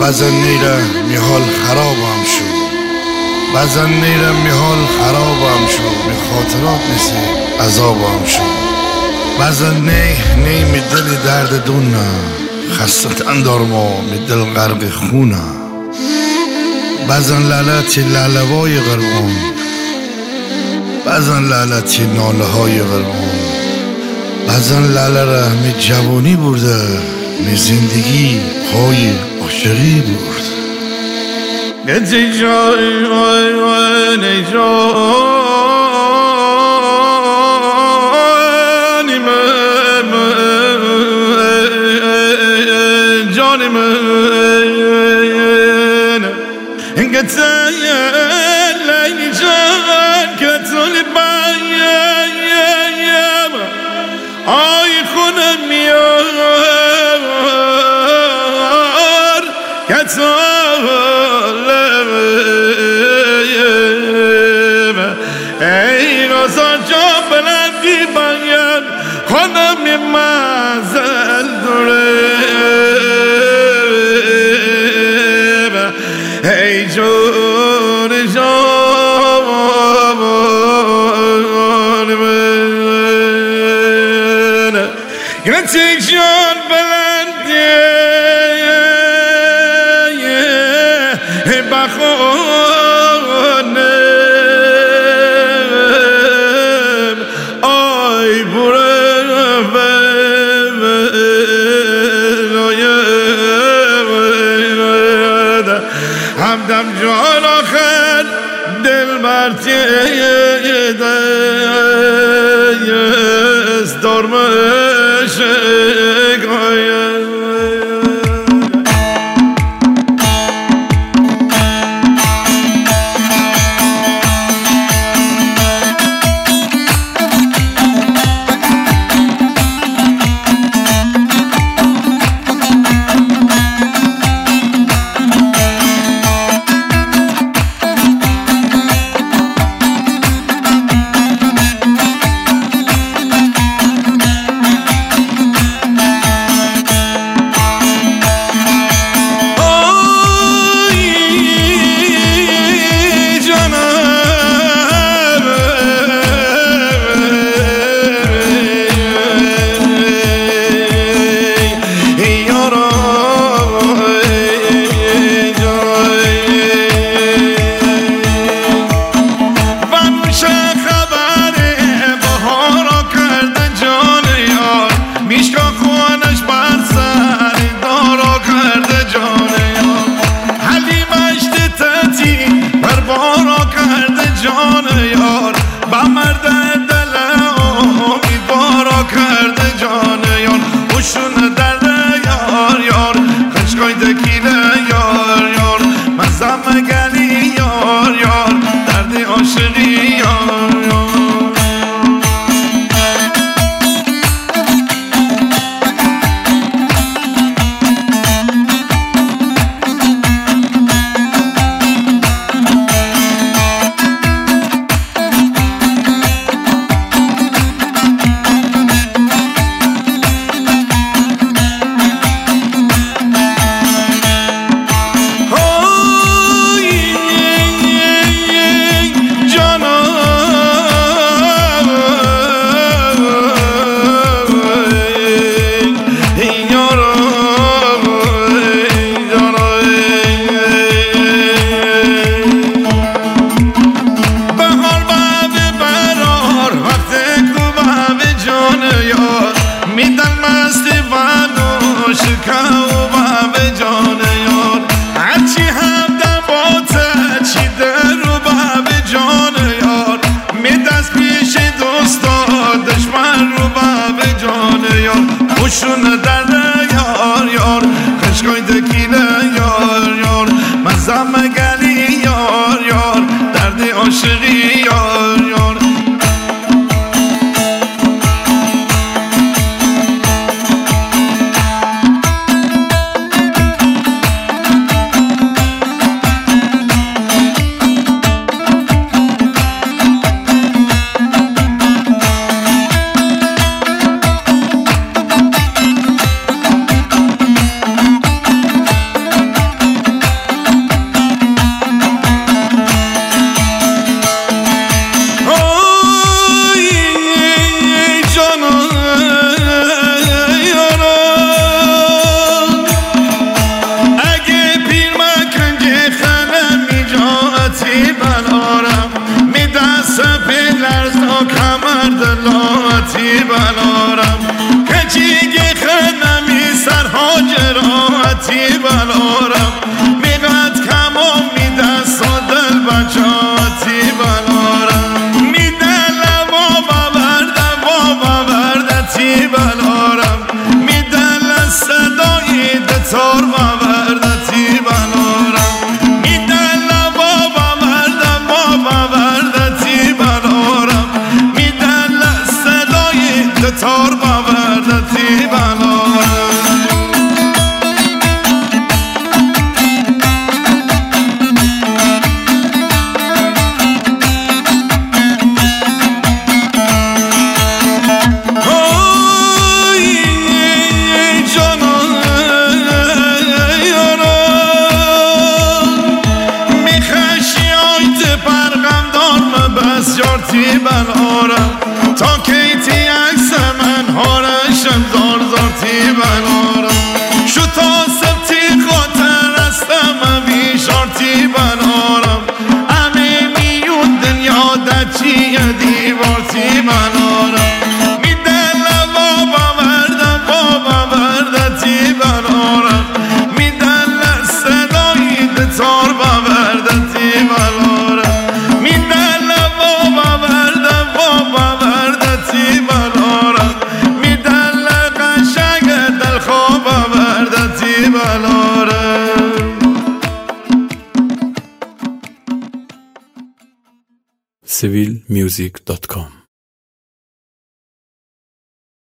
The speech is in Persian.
بعضا نیرم می حال خرابم شو، بعضا نیرم می حال خرابم شو، می خاطرات نیست عذابم شو. بعضا نی می دل درد دونه، خستتن دارما می دل غرق خونه. بعضا لعنتی لالوای غربون، بعضا لعنتی ناله های غربون. بعضا لاله را می جوانی برده، می زندگی های عاشقی برد. گتی جای وای جانی من گتی لیلی جان کتونی بایم آی خونم میار کتولم ای رازا جان بلندی باید خونم مزل دورم ای جون جان من گتی جان بلندی بخونم آی برم همدم جان آخر دل مرتی دست دارمش گایم. شون در یار یار خشکای دکیله یار یار مزم گلی یار یار درد عاشقی یار یار. از کمر دلاتی بلارم کچیگی خنمی سرها جراتی بلارم میقد کمام میده سادل بچاتی بلارم میده لبا بردتی بلارم میده لصدایی دتار بردتی بلارم میده لبا بردتی بلارم میده لصدایی دتار بردتی بلارم جارتی بلارم تا کیتی عکس من هارشم زار زارتی بلارم شو تا سبتی خاطر استم بیشارتی بلارم همه میون دنیا دچی دیوارتی بلارم میده لبا بردتی بلارم میده لصدایی دتار بردتی بلارم میده بردتی بلارم میدل قشنگ دل خواب بردتی بلارم civilmusic.com